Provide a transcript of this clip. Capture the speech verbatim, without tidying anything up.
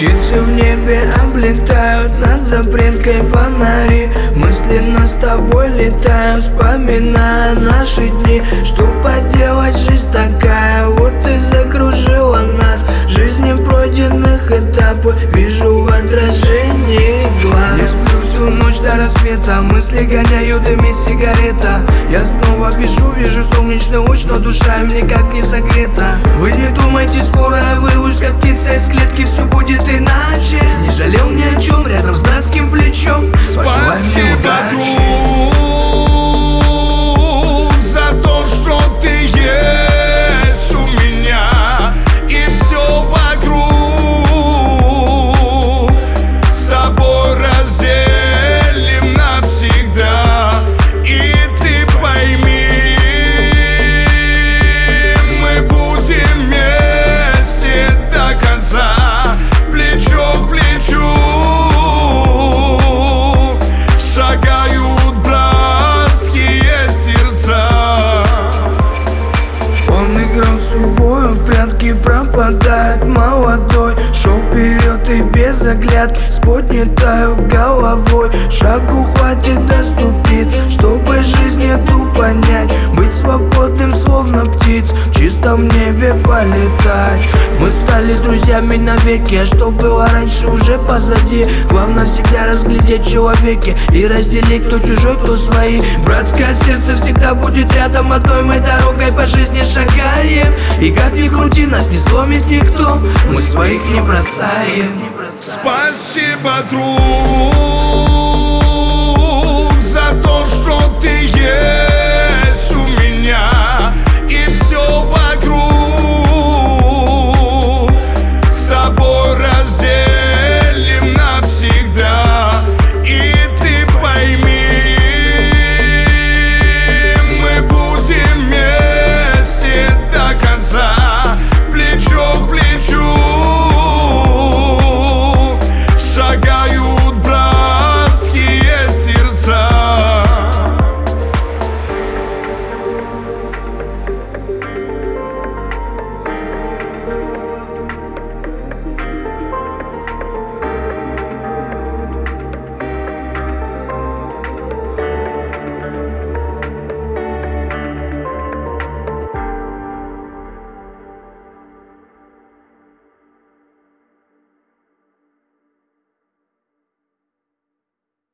Птицы в небе облетают над запреткой фонари. Мысленно с тобой летаю, вспоминая наши дни. Что поделать, жизнь такая, вот и закружила нас. Жизни пройденных этапов вижу в отражении глаз. Не сплю всю ночь до рассвета, мысли гоняю, дымит сигарета. Я снова пишу, вижу солнечный луч, но душа им никак не согрета. Вы не думайте, скоро я вырвусь, как птица из клетки, все будет иначе. Не жалел ни о чем, рядом с братским плечом. Пожелай мне удачи, друг, за то, что ты есть у меня, и все вокруг с тобой разделим навсегда. И ты пойми, мы будем вместе до конца, плечо к плечу. Шагают братские сердца. Он играл судьбою, в прятки пропадает молодой. Шел вперед и без оглядки, с поднятой головой. Шагу хватит доступить, чтобы жизнь эту понять. Быть свободным, словно птиц, в чистом небе полетать. Мы стали друзьями навеки, а что было раньше уже позади. Главное всегда разглядеть человеки и разделить, кто чужой, кто свои. Братское сердце всегда будет рядом, одной мы дорогой по жизни шагаем. И как ни крути, нас не сломит никто, мы своих не бросаем. Спасибо, друг, за то, что ты есть.